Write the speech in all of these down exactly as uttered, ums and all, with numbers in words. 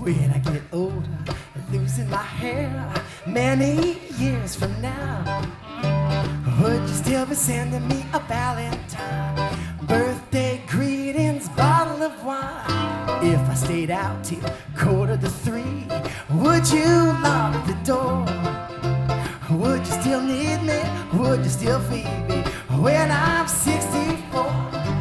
When I get older, losing my hair, many years from now, would you still be sending me a Valentine, birthday greetings, bottle of wine? If I stayed out till quarter to three, would you lock the door? Would you still need me? Would you still feed me when I'm sixty-four?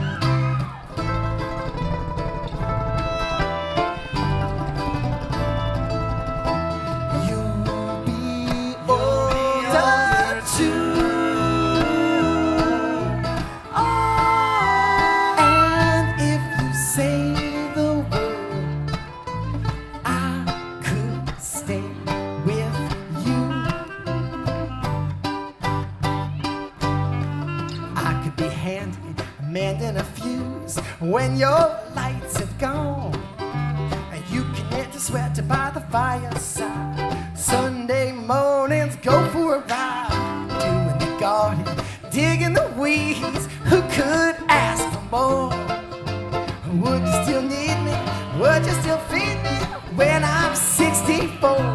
You'll be older too. Oh, and if you say the word, I could stay with you. I could be handy, mending a fuse when your lights have gone, and you can knit the sweater by the fireside. Sunday mornings, go for a ride, doing the garden, digging the weeds. Who could ask for more? Would you still need me? Would you still feed me when I'm sixty-four?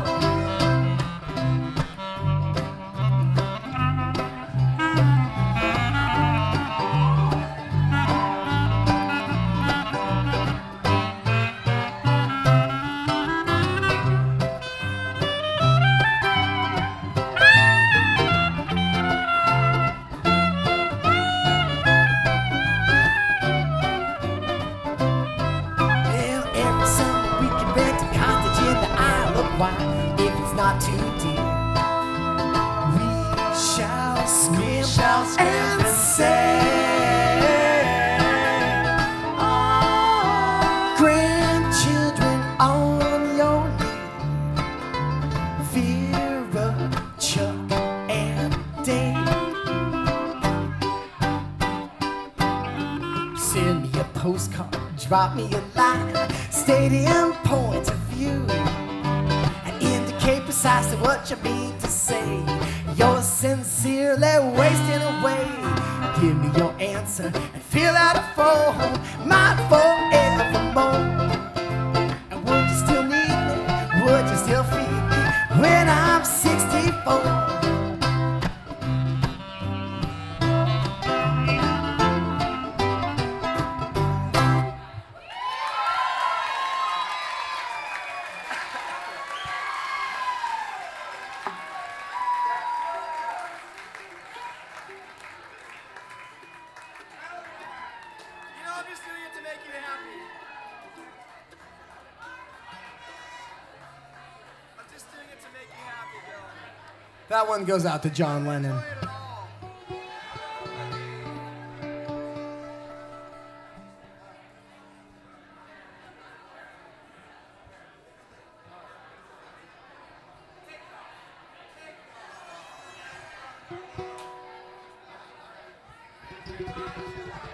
If it's not too deep, we shall scream, shall scream and say, oh, grandchildren on your knee, Vera, Chuck, and Dave. Send me a postcard, drop me a line, stadium point of view, precisely what you mean to say. You're sincerely wasting away. Give me your answer and fill out a form, mine forevermore. And would you still need me? Would you still feed me when I'm sixty-four? I'm just doing it to make you happy. I'm just doing it to make you happy, Bill. That one goes out to John Lennon. Enjoy it at all. Thank you.